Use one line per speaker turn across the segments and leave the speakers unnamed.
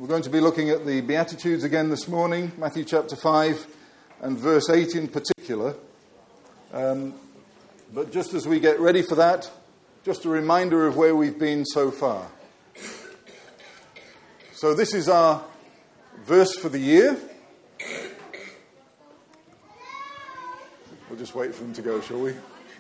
We're going to be looking at the Beatitudes again this morning, Matthew chapter 5 and verse 8 in particular. But just as we get ready for that, just a reminder of where we've been so far. So this is our verse for the year. We'll just wait for them to go, shall we?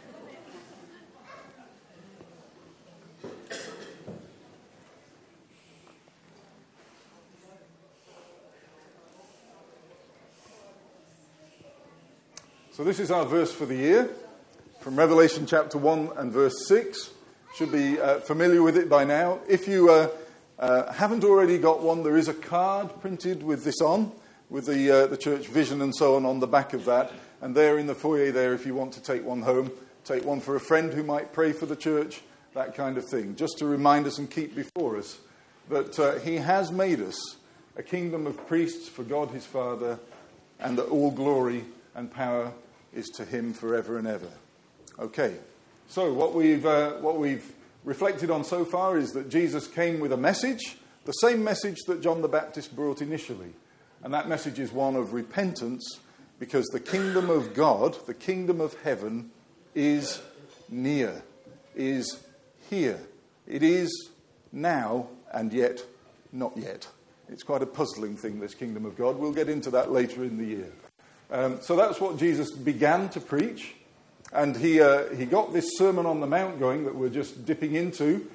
So this is our verse for the year, from Revelation chapter 1 and verse 6. Should be familiar with it by now. If you haven't already got one, there is a card printed with this on, with the church vision and so on the back of that. And there in the foyer there, if you want to take one home, take one for a friend who might pray for the church, that kind of thing. Just to remind us and keep before us that he has made us a kingdom of priests for God his Father, and that all glory and power is to him forever and ever. Okay, so what we've reflected on so far is that Jesus came with a message, the same message that John the Baptist brought initially. And that message is one of repentance, because the kingdom of God, the kingdom of heaven, is near, is here. It is now and yet not yet. It's quite a puzzling thing, this kingdom of God. We'll get into that later in the year. So that's what Jesus began to preach. And he got this Sermon on the Mount going that we're just dipping into,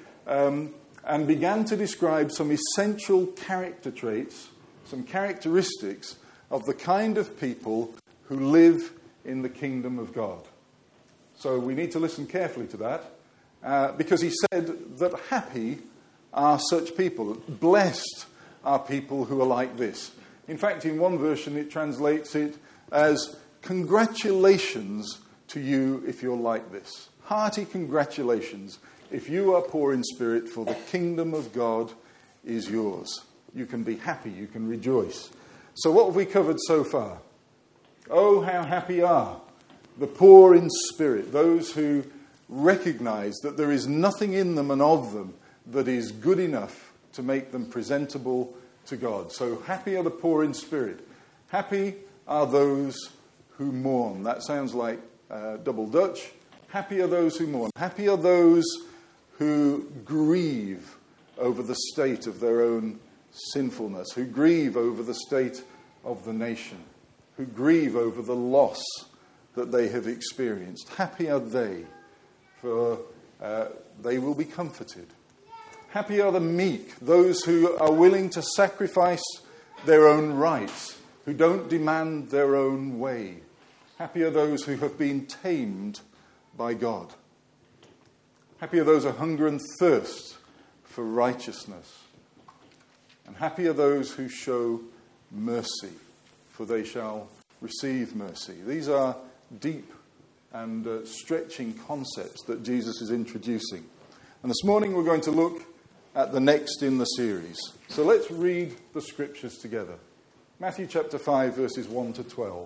and began to describe some essential character traits, some characteristics of the kind of people who live in the kingdom of God. So we need to listen carefully to that, because he said that happy are such people, blessed are people who are like this. In fact, in one version it translates it as congratulations to you if you're like this. Hearty congratulations if you are poor in spirit, for the kingdom of God is yours. You can be happy, you can rejoice. So what have we covered so far? Oh, how happy are the poor in spirit, those who recognize that there is nothing in them and of them that is good enough to make them presentable to God. So happy are the poor in spirit. Happy are those who mourn. That sounds like double Dutch. Happy are those who mourn. Happy are those who grieve over the state of their own sinfulness, who grieve over the state of the nation, who grieve over the loss that they have experienced. Happy are they, for they will be comforted. Happy are the meek, those who are willing to sacrifice their own rights, who don't demand their own way. Happy are those who have been tamed by God. Happy are those who hunger and thirst for righteousness. And happy are those who show mercy, for they shall receive mercy. These are deep and stretching concepts that Jesus is introducing. And this morning we're going to look at the next in the series. So let's read the scriptures together. Matthew chapter 5, verses 1 to 12.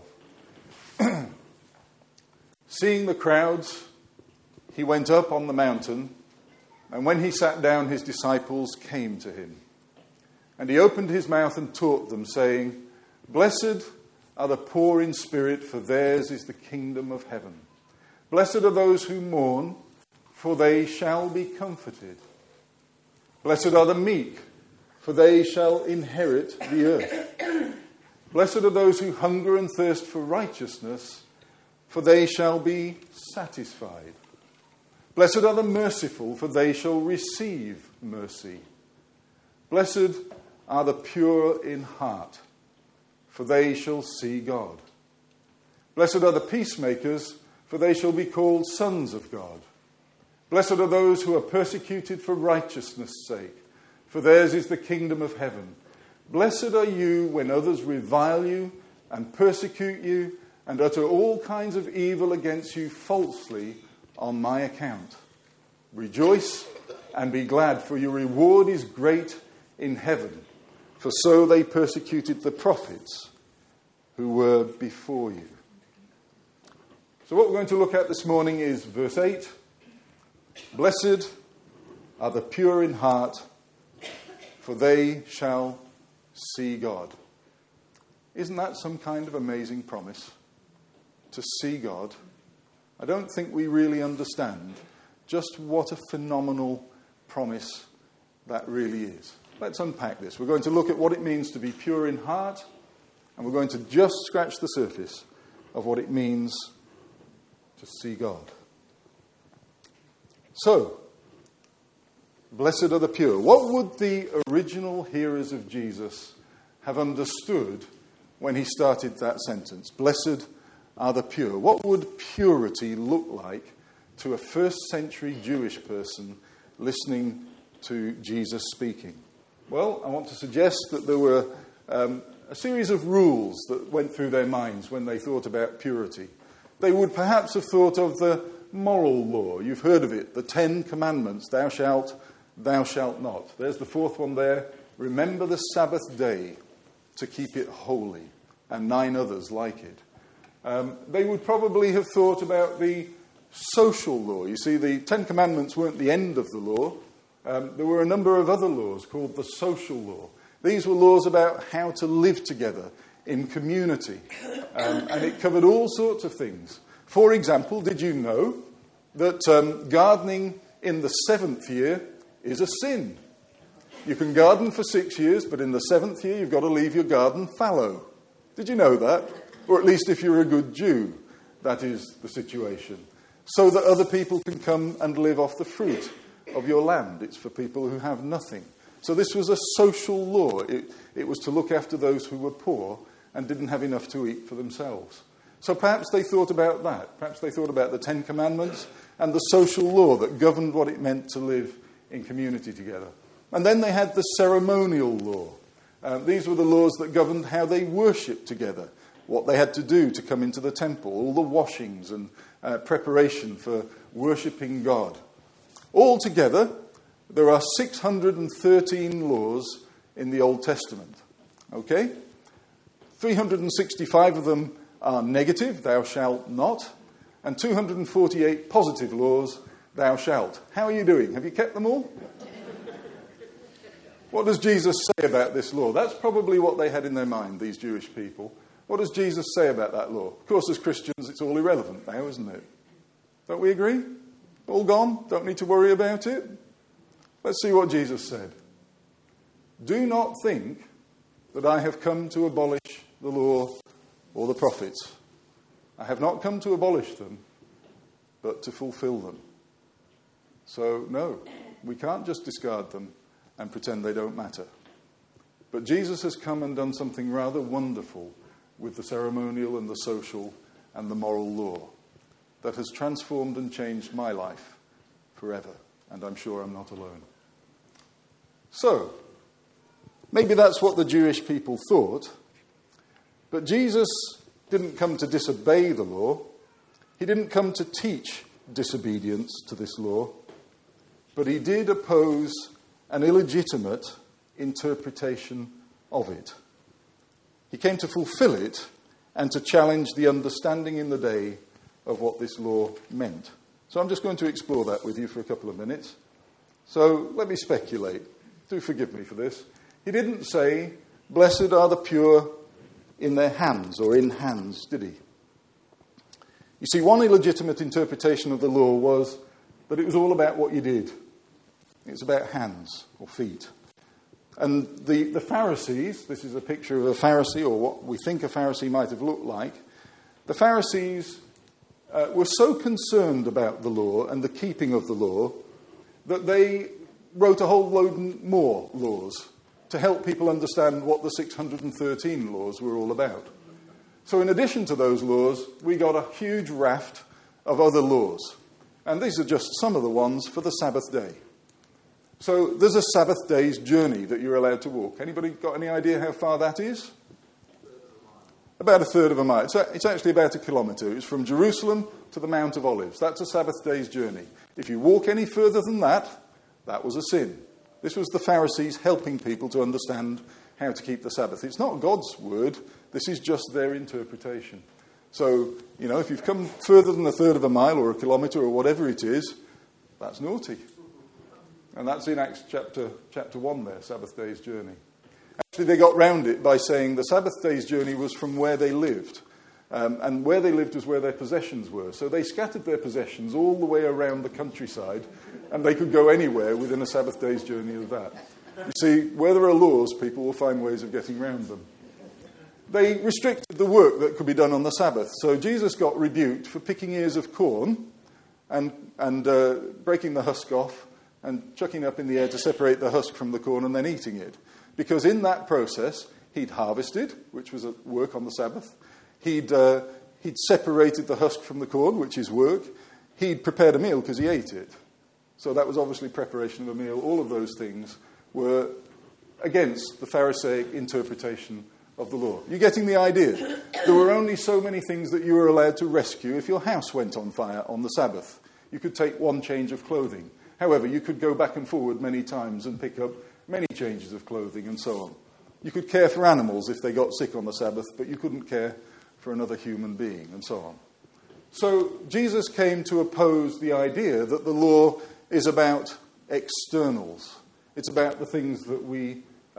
Seeing the crowds, he went up on the mountain, and when he sat down, his disciples came to him. And he opened his mouth and taught them, saying, Blessed are the poor in spirit, for theirs is the kingdom of heaven. Blessed are those who mourn, for they shall be comforted. Blessed are the meek, for they shall inherit the earth. Blessed are those who hunger and thirst for righteousness, for they shall be satisfied. Blessed are the merciful, for they shall receive mercy. Blessed are the pure in heart, for they shall see God. Blessed are the peacemakers, for they shall be called sons of God. Blessed are those who are persecuted for righteousness' sake, for theirs is the kingdom of heaven. Blessed are you when others revile you and persecute you and utter all kinds of evil against you falsely on my account. Rejoice and be glad, for your reward is great in heaven. For so they persecuted the prophets who were before you. So what we're going to look at this morning is verse 8. Blessed are the pure in heart, for they shall see God. Isn't that some kind of amazing promise? To see God? I don't think we really understand just what a phenomenal promise that really is. Let's unpack this. We're going to look at what it means to be pure in heart, and we're going to just scratch the surface of what it means to see God. So, blessed are the pure. What would the original hearers of Jesus have understood when he started that sentence? Blessed are the pure. What would purity look like to a first century Jewish person listening to Jesus speaking? Well, I want to suggest that there were a series of rules that went through their minds when they thought about purity. They would perhaps have thought of the moral law. You've heard of it, the 10 Commandments. Thou shalt not. There's the fourth one there. Remember the Sabbath day to keep it holy, and 9 others like it. They would probably have thought about the social law. You see, the 10 Commandments weren't the end of the law. There were a number of other laws called the social law. These were laws about how to live together in community. And it covered all sorts of things. For example, did you know that gardening in the 7th year is a sin? You can garden for 6 years, but in the 7th year you've got to leave your garden fallow. Did you know that? Or at least if you're a good Jew, that is the situation. So that other people can come and live off the fruit of your land. It's for people who have nothing. So this was a social law. It was to look after those who were poor and didn't have enough to eat for themselves. So perhaps they thought about that. Perhaps they thought about the 10 Commandments and the social law that governed what it meant to live in community together. And then they had the ceremonial law. These were the laws that governed how they worshipped together, what they had to do to come into the temple, all the washings and preparation for worshipping God. Altogether, there are 613 laws in the Old Testament. Okay? 365 of them are negative, thou shalt not, and 248 positive laws, thou shalt. How are you doing? Have you kept them all? What does Jesus say about this law? That's probably what they had in their mind, these Jewish people. What does Jesus say about that law? Of course, as Christians, it's all irrelevant now, isn't it? Don't we agree? All gone? Don't need to worry about it? Let's see what Jesus said. Do not think that I have come to abolish the law or the prophets. I have not come to abolish them, but to fulfill them. So, no, we can't just discard them and pretend they don't matter. But Jesus has come and done something rather wonderful with the ceremonial and the social and the moral law that has transformed and changed my life forever. And I'm sure I'm not alone. So, maybe that's what the Jewish people thought. But Jesus didn't come to disobey the law. He didn't come to teach disobedience to this law. But he did oppose an illegitimate interpretation of it. He came to fulfill it and to challenge the understanding in the day of what this law meant. So I'm just going to explore that with you for a couple of minutes. So let me speculate. Do forgive me for this. He didn't say, blessed are the pure in their hands or in hands, did he? You see, one illegitimate interpretation of the law was that it was all about what you did. It's about hands or feet. And the Pharisees, this is a picture of a Pharisee, or what we think a Pharisee might have looked like. The Pharisees were so concerned about the law and the keeping of the law that they wrote a whole load more laws to help people understand what the 613 laws were all about. So in addition to those laws, we got a huge raft of other laws. And these are just some of the ones for the Sabbath day. So there's a Sabbath day's journey that you're allowed to walk. Anybody got any idea how far that is? About a third of a mile. It's actually about 1 kilometre. It's from Jerusalem to the Mount of Olives. That's a Sabbath day's journey. If you walk any further than that, that was a sin. This was the Pharisees helping people to understand how to keep the Sabbath. It's not God's word. This is just their interpretation. So, if you've come further than a third of a mile or 1 kilometre or whatever it is, that's naughty. And that's in Acts chapter 1 there, Sabbath day's journey. They got round it by saying the Sabbath day's journey was from where they lived. And where they lived was where their possessions were. So they scattered their possessions all the way around the countryside, and they could go anywhere within a Sabbath day's journey of that. You see, where there are laws, people will find ways of getting round them. They restricted the work that could be done on the Sabbath. So Jesus got rebuked for picking ears of corn and breaking the husk off and chucking it up in the air to separate the husk from the corn and then eating it. Because in that process, he'd harvested, which was a work on the Sabbath. He'd separated the husk from the corn, which is work. He'd prepared a meal because he ate it. So that was obviously preparation of a meal. All of those things were against the Pharisaic interpretation of the law. You're getting the idea? There were only so many things that you were allowed to rescue if your house went on fire on the Sabbath. You could take one change of clothing. However, you could go back and forward many times and pick up many changes of clothing and so on. You could care for animals if they got sick on the Sabbath, but you couldn't care for another human being and so on. So Jesus came to oppose the idea that the law is about externals. It's about the things that we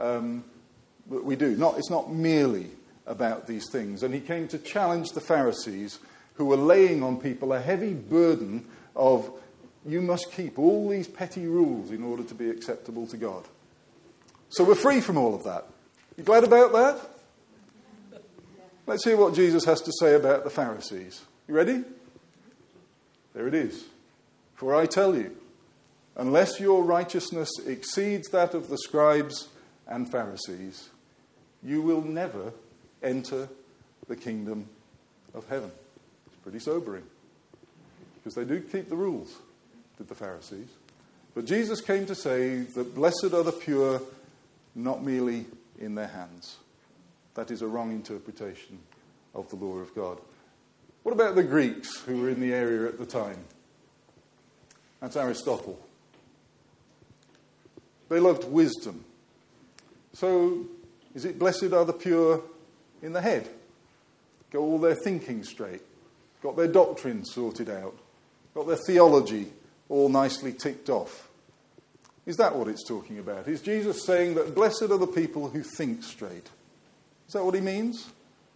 do. It's not merely about these things. And he came to challenge the Pharisees who were laying on people a heavy burden of, you must keep all these petty rules in order to be acceptable to God. So we're free from all of that. You glad about that? Let's hear what Jesus has to say about the Pharisees. You ready? There it is. For I tell you, unless your righteousness exceeds that of the scribes and Pharisees, you will never enter the kingdom of heaven. It's pretty sobering. Because they do keep the rules, did the Pharisees. But Jesus came to say that blessed are the pure, not merely in their hands. That is a wrong interpretation of the law of God. What about the Greeks who were in the area at the time? That's Aristotle. They loved wisdom. So, is it blessed are the pure in the head? Got all their thinking straight. Got their doctrine sorted out. Got their theology all nicely ticked off. Is that what it's talking about? Is Jesus saying that blessed are the people who think straight? Is that what he means?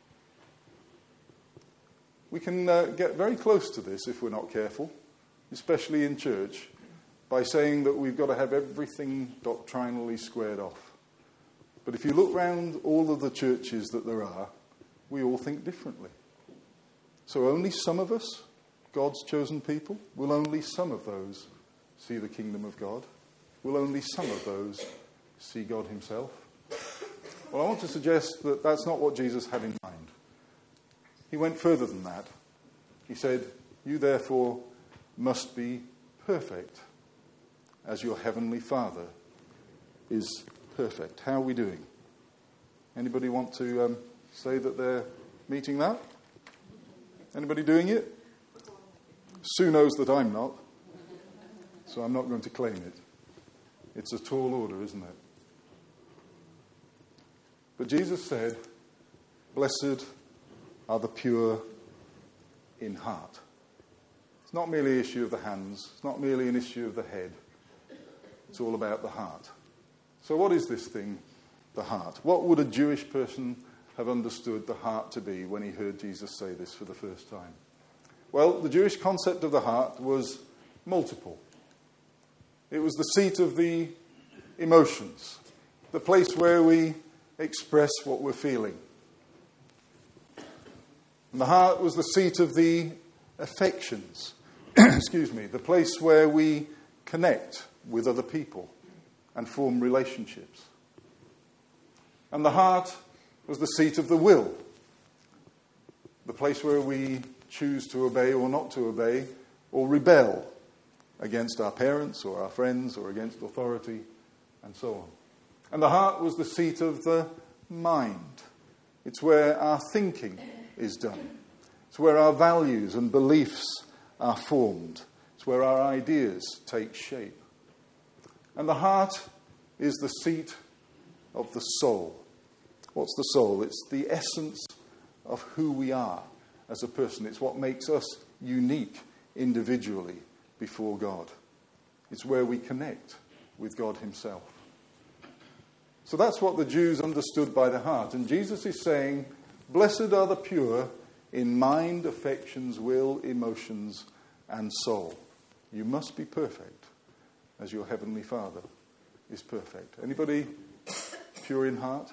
We can get very close to this if we're not careful, especially in church, by saying that we've got to have everything doctrinally squared off. But if you look round all of the churches that there are, we all think differently. So only some of us, God's chosen people, will only some of those see the kingdom of God? Will only some of those see God himself? Well, I want to suggest that that's not what Jesus had in mind. He went further than that. He said, you therefore must be perfect as your heavenly Father is perfect. How are we doing? Anybody want to say that they're meeting that? Anybody doing it? Sue knows that I'm not, so I'm not going to claim it. It's a tall order, isn't it? But Jesus said, blessed are the pure in heart. It's not merely an issue of the hands. It's not merely an issue of the head. It's all about the heart. So what is this thing, the heart? What would a Jewish person have understood the heart to be when he heard Jesus say this for the first time? Well, the Jewish concept of the heart was multiple. It was the seat of the emotions, the place where we express what we're feeling. And the heart was the seat of the affections, the place where we connect with other people and form relationships. And the heart was the seat of the will, the place where we choose to obey or not to obey, or rebel against our parents or our friends or against authority, and so on. And the heart was the seat of the mind. It's where our thinking is done. It's where our values and beliefs are formed. It's where our ideas take shape. And the heart is the seat of the soul. What's the soul? It's the essence of who we are as a person. It's what makes us unique individually before God. It's where we connect with God himself. So that's what the Jews understood by the heart. And Jesus is saying, blessed are the pure in mind, affections, will, emotions, and soul. You must be perfect as your heavenly Father is perfect. Anybody pure in heart?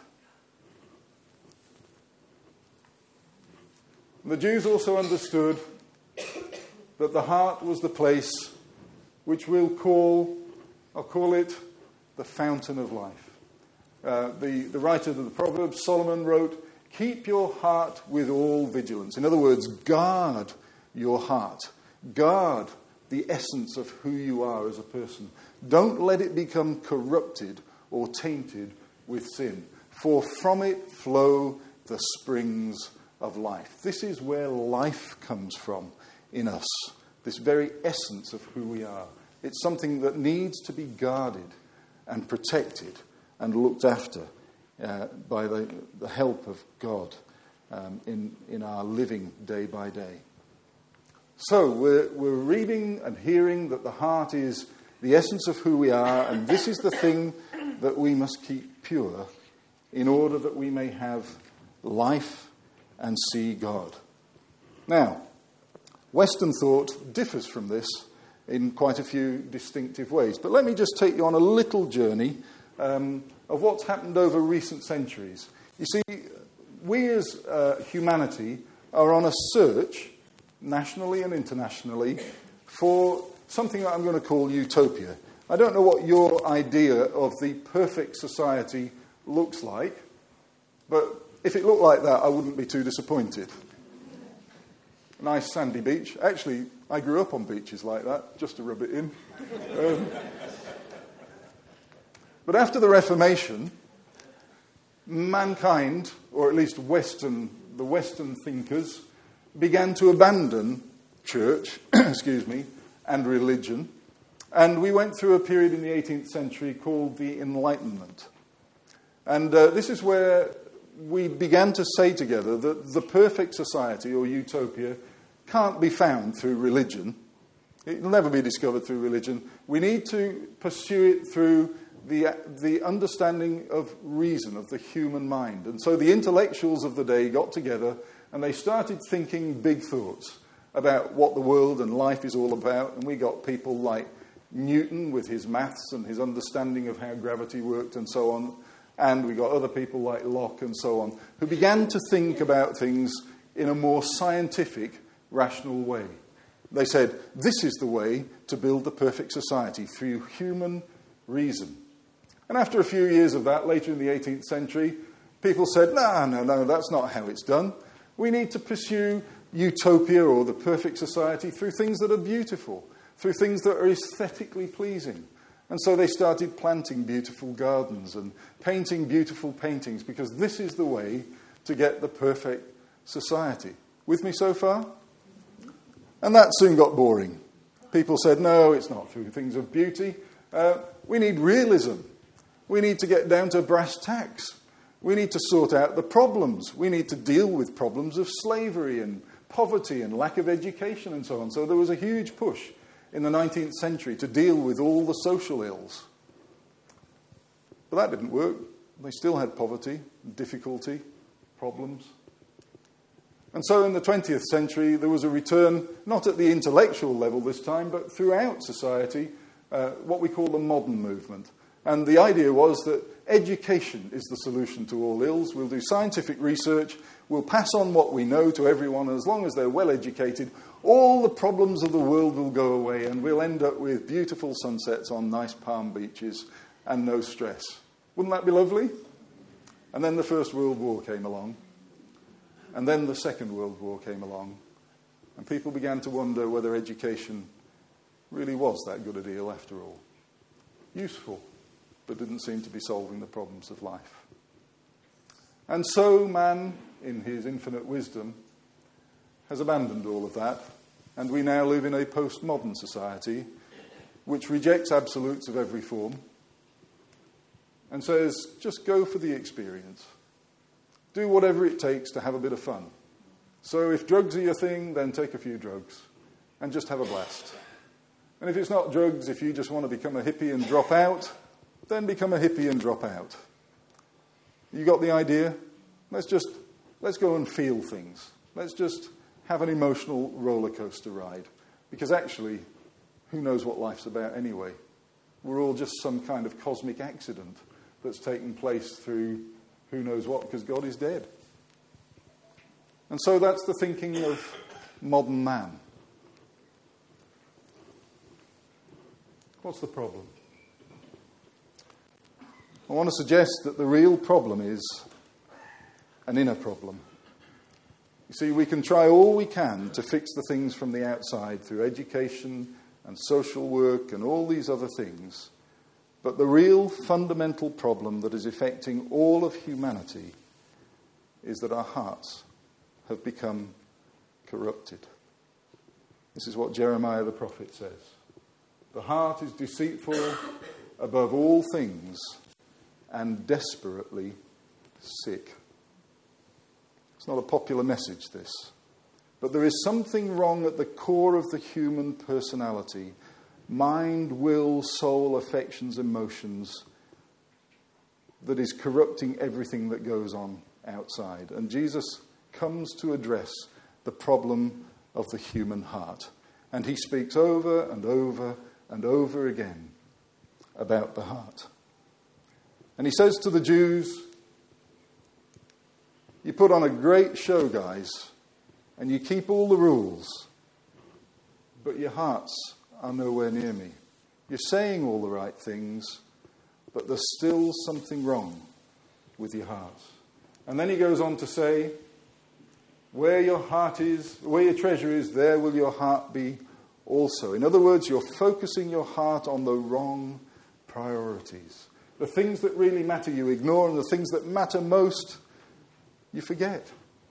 The Jews also understood that the heart was the place which I'll call it the fountain of life. The writer of the Proverbs, Solomon, wrote, keep your heart with all vigilance. In other words, guard your heart. Guard the essence of who you are as a person. Don't let it become corrupted or tainted with sin, for from it flow the springs of life. This is where life comes from in us, this very essence of who we are. It's something that needs to be guarded and protected and looked after by the help of God in our living day by day. So we're reading and hearing that the heart is the essence of who we are, and this is the thing that we must keep pure in order that we may have life and see God. Now, Western thought differs from this in quite a few distinctive ways, but let me just take you on a little journey of what's happened over recent centuries. You see, we as humanity are on a search, nationally and internationally, for something that I'm going to call utopia. I don't know what your idea of the perfect society looks like, but if it looked like that, I wouldn't be too disappointed. Nice sandy beach. Actually, I grew up on beaches like that, just to rub it in. But after the Reformation, mankind, or at least the Western thinkers, began to abandon church, and religion. And we went through a period in the 18th century called the Enlightenment. And this is where we began to say together that the perfect society or utopia can't be found through religion. It will never be discovered through religion. We need to pursue it through the understanding of reason, of the human mind. And so the intellectuals of the day got together and they started thinking big thoughts about what the world and life is all about. And we got people like Newton with his maths and his understanding of how gravity worked and so on. And we got other people like Locke and so on, who began to think about things in a more scientific, rational way. They said, this is the way to build the perfect society, through human reason. And after a few years of that, later in the 18th century, people said, no, that's not how it's done. We need to pursue utopia or the perfect society through things that are beautiful, through things that are aesthetically pleasing. And so they started planting beautiful gardens and painting beautiful paintings, because this is the way to get the perfect society. With me so far? And that soon got boring. People said, no, it's not through things of beauty. We need realism. We need to get down to brass tacks. We need to sort out the problems. We need to deal with problems of slavery and poverty and lack of education and so on. So there was a huge push in the 19th century to deal with all the social ills. But that didn't work. They still had poverty, difficulty, problems. And so in the 20th century, there was a return, not at the intellectual level this time, but throughout society, what we call the modern movement. And the idea was that education is the solution to all ills. We'll do scientific research, we'll pass on what we know to everyone, and as long as they're well educated, all the problems of the world will go away, and we'll end up with beautiful sunsets on nice palm beaches and no stress. Wouldn't that be lovely? And then the First World War came along. And then the Second World War came along. And people began to wonder whether education really was that good a deal after all. Useful, but didn't seem to be solving the problems of life. And so man, in his infinite wisdom, has abandoned all of that, and we now live in a postmodern society which rejects absolutes of every form and says, just go for the experience. Do whatever it takes to have a bit of fun. So if drugs are your thing, then take a few drugs and just have a blast. And if it's not drugs, if you just want to become a hippie and drop out, then become a hippie and drop out. You got the idea? Let's go and feel things. Let's just have an emotional roller coaster ride. Because actually, who knows what life's about anyway? We're all just some kind of cosmic accident that's taken place through who knows what, because God is dead. And so that's the thinking of modern man. What's the problem? I want to suggest that the real problem is an inner problem. You see, we can try all we can to fix the things from the outside through education and social work and all these other things. But the real fundamental problem that is affecting all of humanity is that our hearts have become corrupted. This is what Jeremiah the prophet says. The heart is deceitful above all things and desperately sick. It's not a popular message, this. But there is something wrong at the core of the human personality. Mind, will, soul, affections, emotions, that is corrupting everything that goes on outside. And Jesus comes to address the problem of the human heart. And he speaks over and over and over again about the heart. And he says to the Jews, you put on a great show, guys, and you keep all the rules, but your hearts are nowhere near me. You're saying all the right things, but there's still something wrong with your heart. And then he goes on to say, where your heart is, where your treasure is, there will your heart be also. In other words, you're focusing your heart on the wrong priorities. The things that really matter you ignore, and the things that matter most you forget.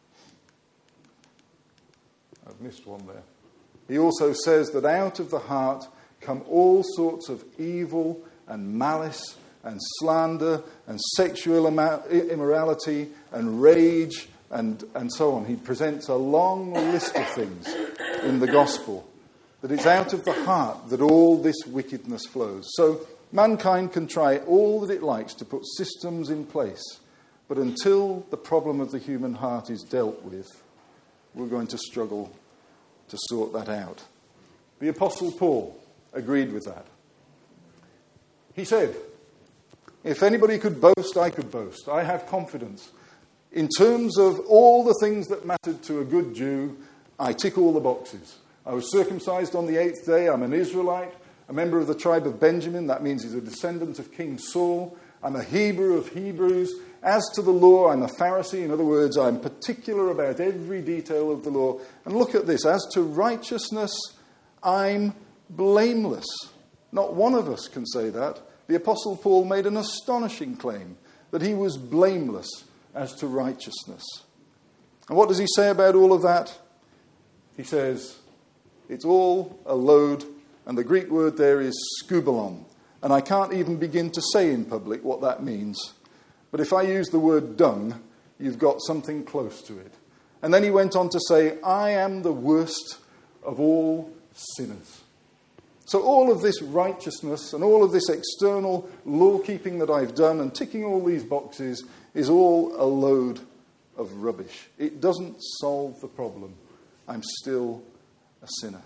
I've missed one there. He also says that out of the heart come all sorts of evil and malice and slander and sexual immorality and rage and so on. He presents a long list of things in the gospel. That it's out of the heart that all this wickedness flows. So mankind can try all that it likes to put systems in place. But until the problem of the human heart is dealt with, we're going to struggle to sort that out. The Apostle Paul agreed with that. He said, if anybody could boast, I could boast. I have confidence. In terms of all the things that mattered to a good Jew, I tick all the boxes. I was circumcised on the 8th day. I'm an Israelite, a member of the tribe of Benjamin. That means he's a descendant of King Saul. I'm a Hebrew of Hebrews. As to the law, I'm a Pharisee. In other words, I'm particular about every detail of the law. And look at this. As to righteousness, I'm blameless. Not one of us can say that. The Apostle Paul made an astonishing claim that he was blameless as to righteousness. And what does he say about all of that? He says, it's all a load, and the Greek word there is skubalon. And I can't even begin to say in public what that means. But if I use the word dung, you've got something close to it. And then he went on to say, I am the worst of all sinners. So all of this righteousness and all of this external law-keeping that I've done and ticking all these boxes is all a load of rubbish. It doesn't solve the problem. I'm still a sinner.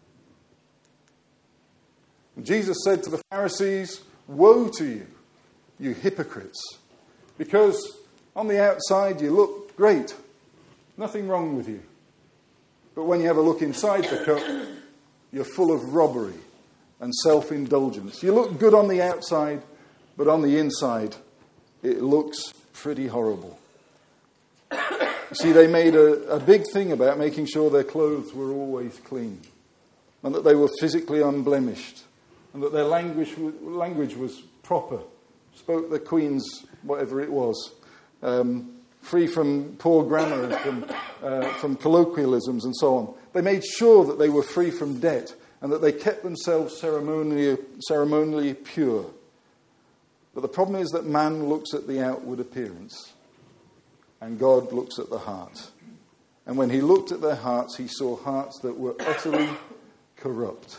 And Jesus said to the Pharisees, woe to you, you hypocrites. Because on the outside you look great. Nothing wrong with you. But when you have a look inside the cup, you're full of robbery and self-indulgence. You look good on the outside, but on the inside, it looks pretty horrible. You see, they made a big thing about making sure their clothes were always clean and that they were physically unblemished and that their language was proper, spoke the Queen's whatever it was, free from poor grammar, from colloquialisms and so on. They made sure that they were free from debt and that they kept themselves ceremonially pure. But the problem is that man looks at the outward appearance and God looks at the heart. And when he looked at their hearts, he saw hearts that were utterly corrupt.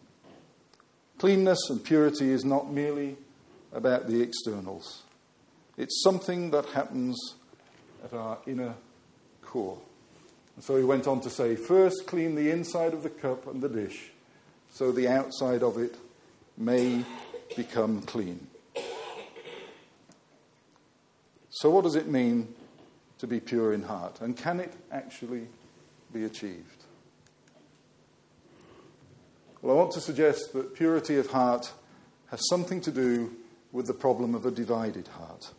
Cleanness and purity is not merely about the externals. It's something that happens at our inner core. And so he went on to say, first clean the inside of the cup and the dish, so the outside of it may become clean. So what does it mean to be pure in heart? And can it actually be achieved? Well, I want to suggest that purity of heart has something to do with the problem of a divided heart.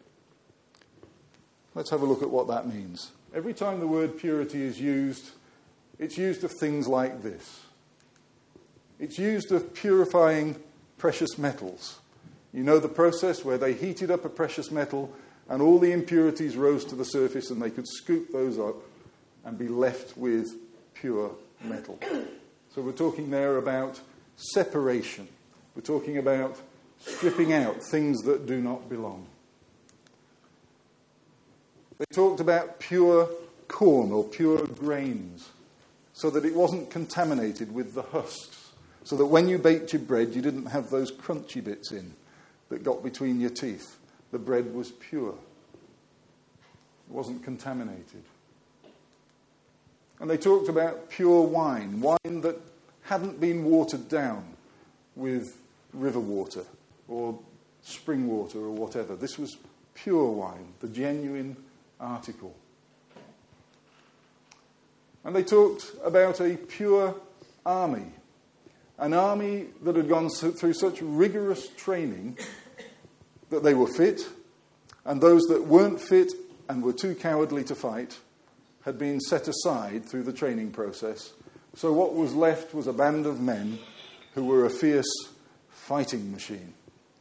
Let's have a look at what that means. Every time the word purity is used, it's used of things like this. It's used of purifying precious metals. You know the process where they heated up a precious metal and all the impurities rose to the surface and they could scoop those up and be left with pure metal. So we're talking there about separation. We're talking about stripping out things that do not belong. They talked about pure corn or pure grains so that it wasn't contaminated with the husks, so that when you baked your bread you didn't have those crunchy bits in that got between your teeth. The bread was pure. It wasn't contaminated. And they talked about pure wine that hadn't been watered down with river water or spring water or whatever. This was pure wine, the genuine article. And they talked about a pure army, an army that had gone through such rigorous training that they were fit, and those that weren't fit and were too cowardly to fight had been set aside through the training process. So what was left was a band of men who were a fierce fighting machine.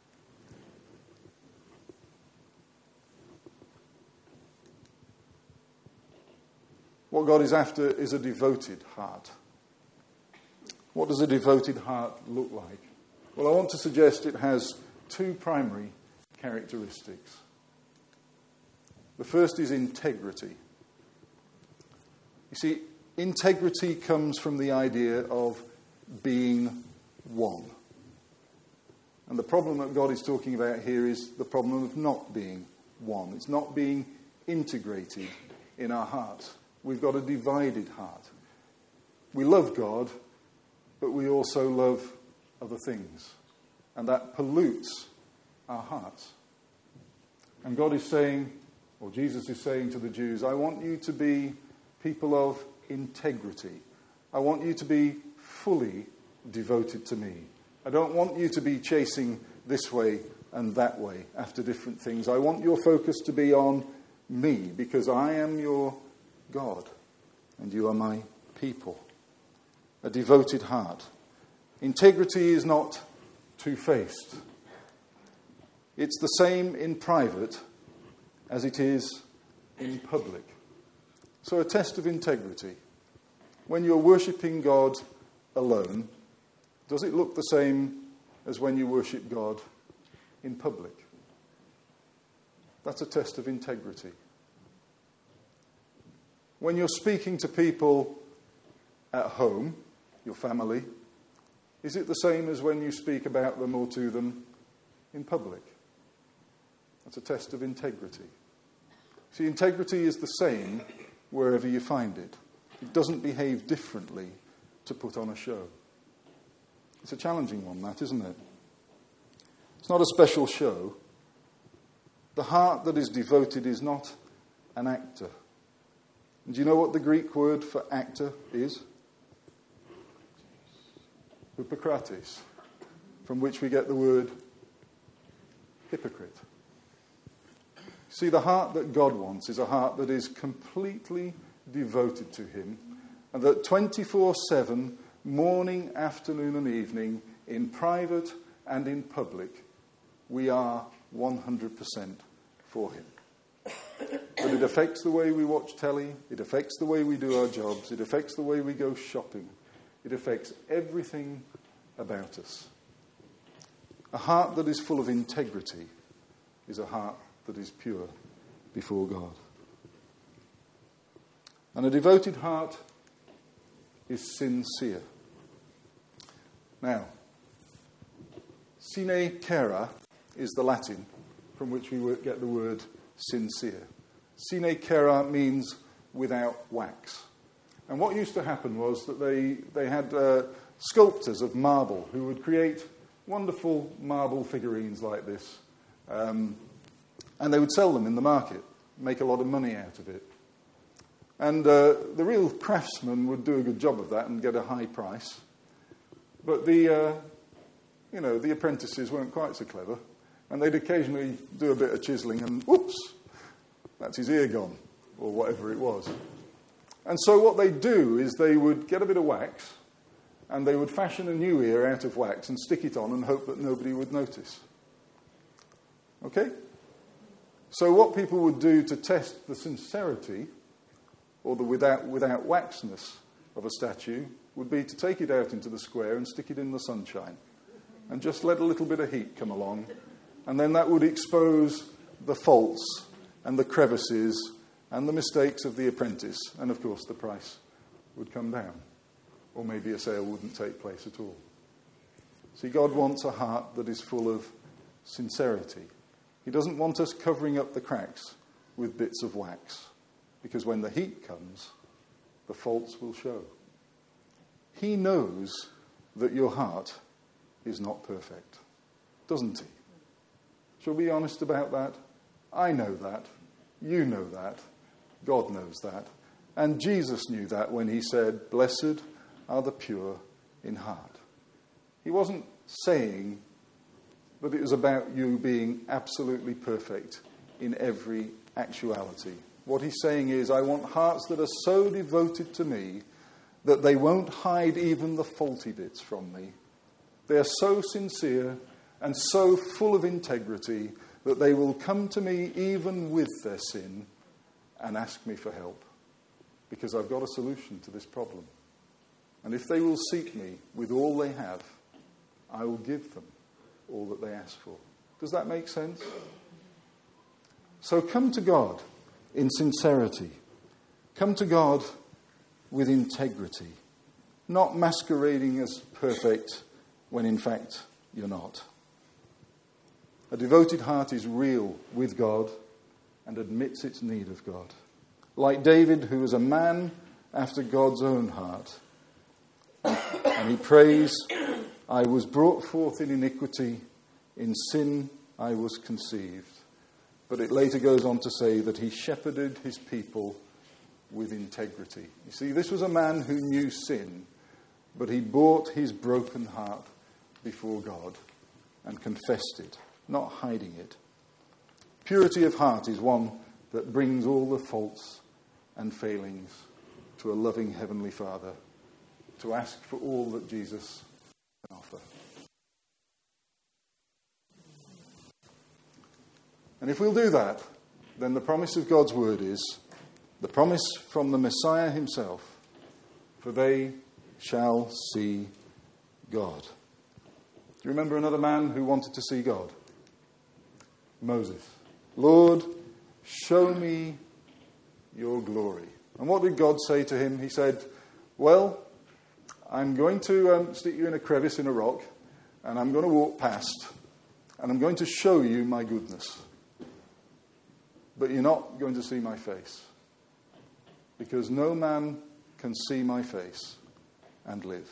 What God is after is a devoted heart. What does a devoted heart look like? Well, I want to suggest it has two primary characteristics. The first is integrity. You see, integrity comes from the idea of being one. And the problem that God is talking about here is the problem of not being one. It's not being integrated in our hearts. We've got a divided heart. We love God, but we also love other things. And that pollutes our hearts. And God is saying, or Jesus is saying to the Jews, I want you to be people of integrity. I want you to be fully devoted to me. I don't want you to be chasing this way and that way after different things. I want your focus to be on me, because I am your God and you are my people. A devoted heart. Integrity is not two-faced. It's the same in private as it is in public. So a test of integrity. When you're worshipping God alone, does it look the same as when you worship God in public? That's a test of integrity. When you're speaking to people at home, your family, is it the same as when you speak about them or to them in public? That's a test of integrity. See, integrity is the same wherever you find it. It doesn't behave differently to put on a show. It's a challenging one, that, isn't it? It's not a special show. The heart that is devoted is not an actor. And do you know what the Greek word for actor is? Hypokrates, from which we get the word hypocrite. See, the heart that God wants is a heart that is completely devoted to him, and that 24/7, morning, afternoon and evening, in private and in public, we are 100% for him. But it affects the way we watch telly, it affects the way we do our jobs, it affects the way we go shopping, it affects everything about us. A heart that is full of integrity is a heart that is pure before God. And a devoted heart is sincere. Now, sine cera is the Latin from which we get the word sincere. Sine cera means without wax. And what used to happen was that they had sculptors of marble who would create wonderful marble figurines like this. And they would sell them in the market, make a lot of money out of it. And the real craftsman would do a good job of that and get a high price. But the apprentices weren't quite so clever. And they'd occasionally do a bit of chiselling and whoops, that's his ear gone, or whatever it was. And so what they'd do is they would get a bit of wax and they would fashion a new ear out of wax and stick it on and hope that nobody would notice. Okay? So what people would do to test the sincerity or the without waxness of a statue would be to take it out into the square and stick it in the sunshine and just let a little bit of heat come along, and then that would expose the faults and the crevices and the mistakes of the apprentice, and of course the price would come down, or maybe a sale wouldn't take place at all. See, God wants a heart that is full of sincerity. He doesn't want us covering up the cracks with bits of wax, because when the heat comes, the faults will show. He knows that your heart is not perfect, doesn't he? Shall we be honest about that? I know that. You know that. God knows that. And Jesus knew that when he said, "Blessed are the pure in heart." He wasn't saying that it was about you being absolutely perfect in every actuality. What he's saying is, I want hearts that are so devoted to me that they won't hide even the faulty bits from me. They are so sincere and so full of integrity that they will come to me even with their sin and ask me for help, because I've got a solution to this problem. And if they will seek me with all they have, I will give them all that they ask for. Does that make sense? So come to God in sincerity. Come to God with integrity, not masquerading as perfect when in fact you're not. A devoted heart is real with God and admits its need of God. Like David, who was a man after God's own heart. And he prays, "I was brought forth in iniquity, in sin I was conceived." But it later goes on to say that he shepherded his people with integrity. You see, this was a man who knew sin, but he brought his broken heart before God and confessed it, not hiding it. Purity of heart is one that brings all the faults and failings to a loving Heavenly Father, to ask for all that Jesus can offer. And if we'll do that, then the promise of God's word is the promise from the Messiah himself, for they shall see God. Do you remember another man who wanted to see God? Moses. "Lord, show me your glory." And what did God say to him? He said, "Well, I'm going to stick you in a crevice in a rock, and I'm going to walk past, and I'm going to show you my goodness. But you're not going to see my face, because no man can see my face and live.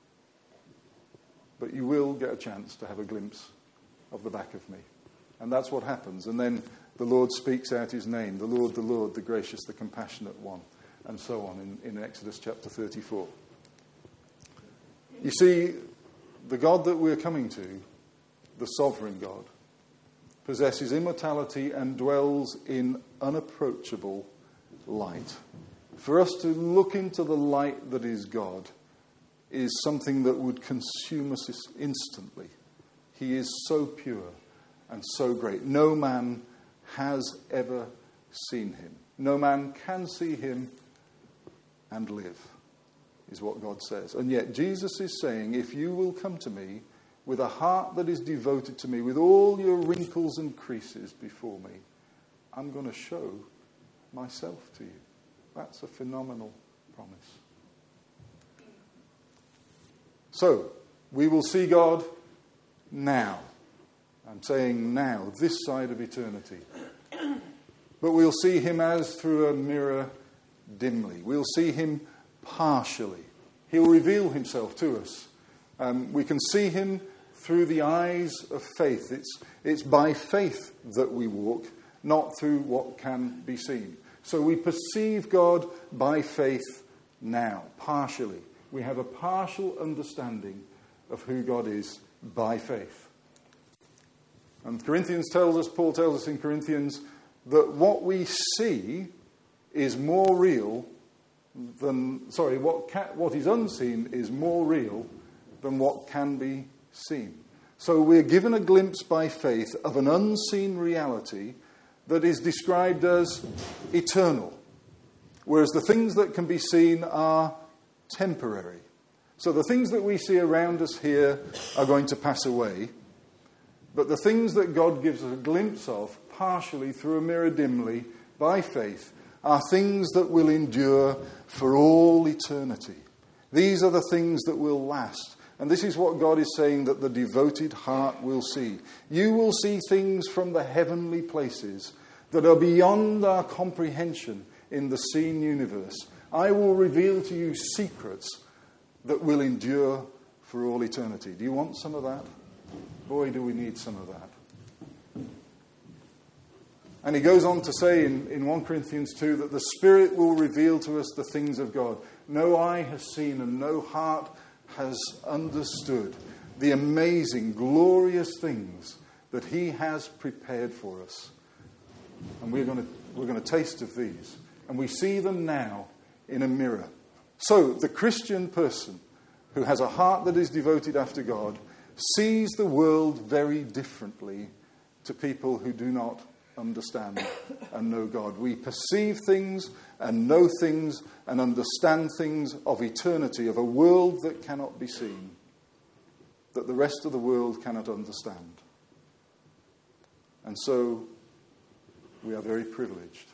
But you will get a chance to have a glimpse of the back of me." And that's what happens. And then the Lord speaks out his name, the Lord, the gracious, the compassionate one, and so on in Exodus chapter 34. You see, the God that we're coming to, the sovereign God, possesses immortality and dwells in unapproachable light. For us to look into the light that is God is something that would consume us instantly. He is so pure and so great. No man has ever seen him. No man can see him and live, is what God says. And yet Jesus is saying, if you will come to me with a heart that is devoted to me, with all your wrinkles and creases before me, I'm going to show myself to you. That's a phenomenal promise. So, we will see God now. I'm saying now, this side of eternity. But we'll see him as through a mirror dimly. We'll see him partially. He'll reveal himself to us. We can see him through the eyes of faith. It's by faith that we walk, not through what can be seen. So we perceive God by faith now, partially. We have a partial understanding of who God is by faith. And Paul tells us in Corinthians, that what we see is more real than, what is unseen is more real than what can be seen. So we're given a glimpse by faith of an unseen reality that is described as eternal, whereas the things that can be seen are temporary. So the things that we see around us here are going to pass away, but the things that God gives us a glimpse of, partially through a mirror dimly, by faith, are things that will endure for all eternity. These are the things that will last. And this is what God is saying that the devoted heart will see. You will see things from the heavenly places that are beyond our comprehension in the seen universe. I will reveal to you secrets that will endure for all eternity. Do you want some of that? Boy, do we need some of that. And he goes on to say in 1 Corinthians 2 that the Spirit will reveal to us the things of God. No eye has seen and no heart has understood the amazing, glorious things that he has prepared for us. And we're going to taste of these. And we see them now in a mirror. So the Christian person who has a heart that is devoted after God sees the world very differently to people who do not understand and know God. We perceive things and know things and understand things of eternity, of a world that cannot be seen, that the rest of the world cannot understand. And so we are very privileged.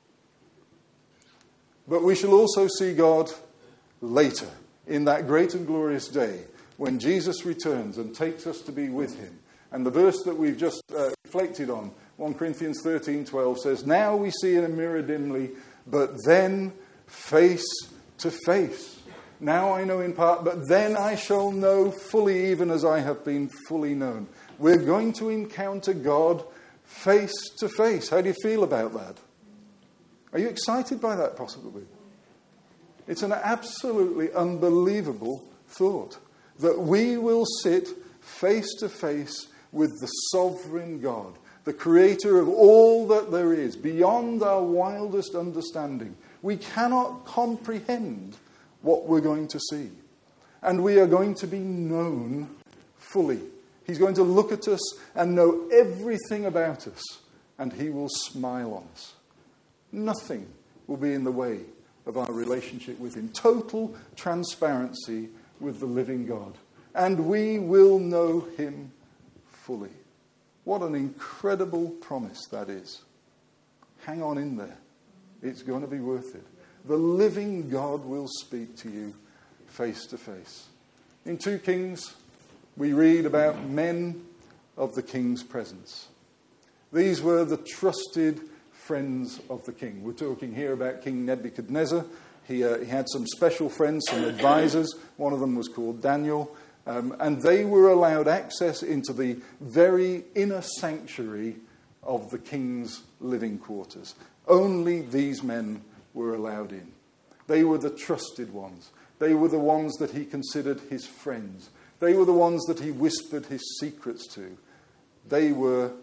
But we shall also see God later, in that great and glorious day, when Jesus returns and takes us to be with him. And the verse that we've just reflected on, 1 Corinthians 13:12 says, now we see in a mirror dimly, but then face to face. Now I know in part, but then I shall know fully, even as I have been fully known. We're going to encounter God face to face. How do you feel about that? Are you excited by that possibility? It's an absolutely unbelievable thought that we will sit face to face with the sovereign God, the creator of all that there is, beyond our wildest understanding. We cannot comprehend what we're going to see. And we are going to be known fully. He's going to look at us and know everything about us, and he will smile on us. Nothing will be in the way of our relationship with him. Total transparency with the living God. And we will know him fully. What an incredible promise that is. Hang on in there. It's going to be worth it. The living God will speak to you face to face. In 2 Kings, we read about men of the king's presence. These were the trusted friends of the king. We're talking here about King Nebuchadnezzar. He had some special friends, some advisors. One of them was called Daniel. And they were allowed access into the very inner sanctuary of the king's living quarters. Only these men were allowed in. They were the trusted ones. They were the ones that he considered his friends. They were the ones that he whispered his secrets to. They were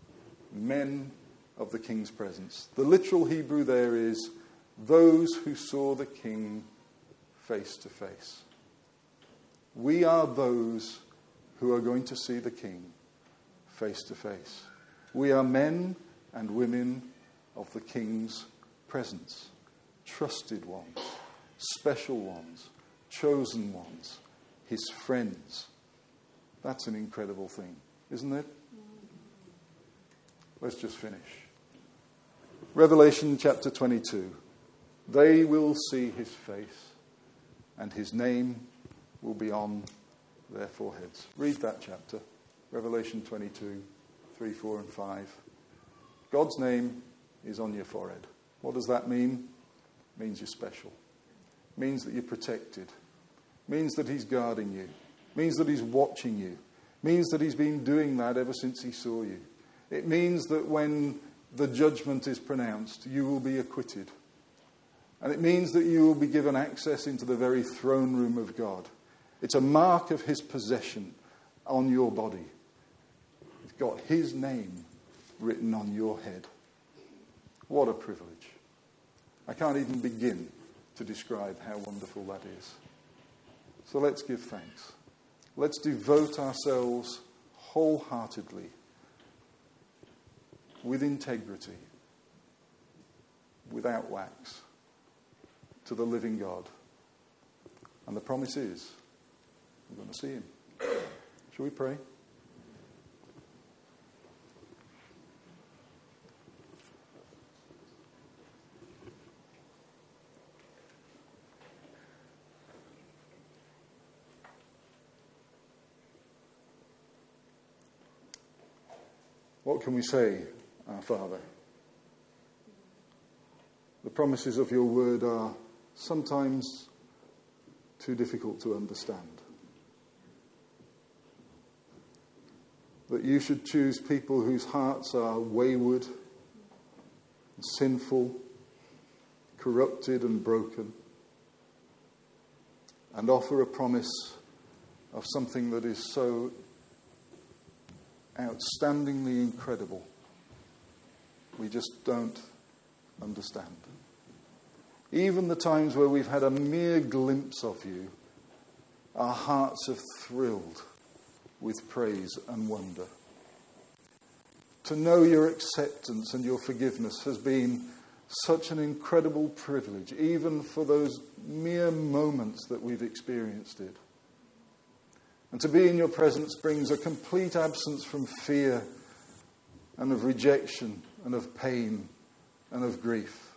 men of the king's presence. The literal Hebrew there is those who saw the king face to face. We are those who are going to see the king face to face. We are men and women of the king's presence. Trusted ones, special ones, chosen ones, his friends. That's an incredible thing, isn't it? Let's just finish. Revelation chapter 22. They will see his face, and his name will be on their foreheads. Read that chapter, Revelation 22, 3, 4, and 5. God's name is on your forehead. What does that mean? It means you're special. It means that you're protected. It means that he's guarding you. It means that he's watching you. It means that he's been doing that ever since he saw you. It means that when the judgment is pronounced, you will be acquitted. And it means that you will be given access into the very throne room of God. It's a mark of his possession on your body. It's got his name written on your head. What a privilege. I can't even begin to describe how wonderful that is. So let's give thanks. Let's devote ourselves wholeheartedly, with integrity, without wax, to the living God. And the promise is, we're going to see him. Shall we pray? What can we say, our Father? The promises of your word are sometimes too difficult to understand. That you should choose people whose hearts are wayward, sinful, corrupted and broken, and offer a promise of something that is so outstandingly incredible, we just don't understand. Even the times where we've had a mere glimpse of you, our hearts have thrilled with praise and wonder. To know your acceptance and your forgiveness has been such an incredible privilege, even for those mere moments that we've experienced it. And to be in your presence brings a complete absence from fear and of rejection and of pain and of grief.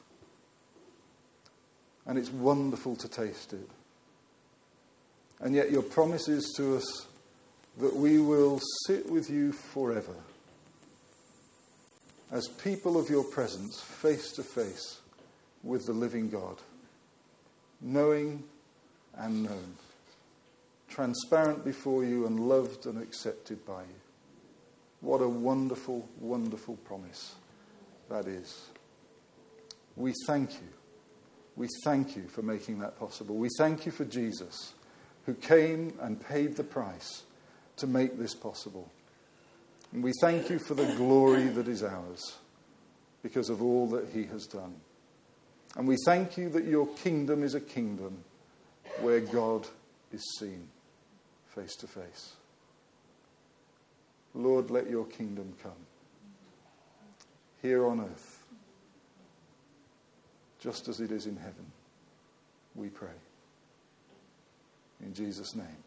And it's wonderful to taste it. And yet your promise is to us that we will sit with you forever as people of your presence, face to face with the living God, knowing and known, transparent before you and loved and accepted by you. What a wonderful, wonderful promise that is. We thank you. We thank you for making that possible. We thank you for Jesus, who came and paid the price to make this possible. And we thank you for the glory that is ours because of all that he has done. And we thank you that your kingdom is a kingdom where God is seen face to face. Lord, let your kingdom come here on earth, just as it is in heaven, we pray. In Jesus' name.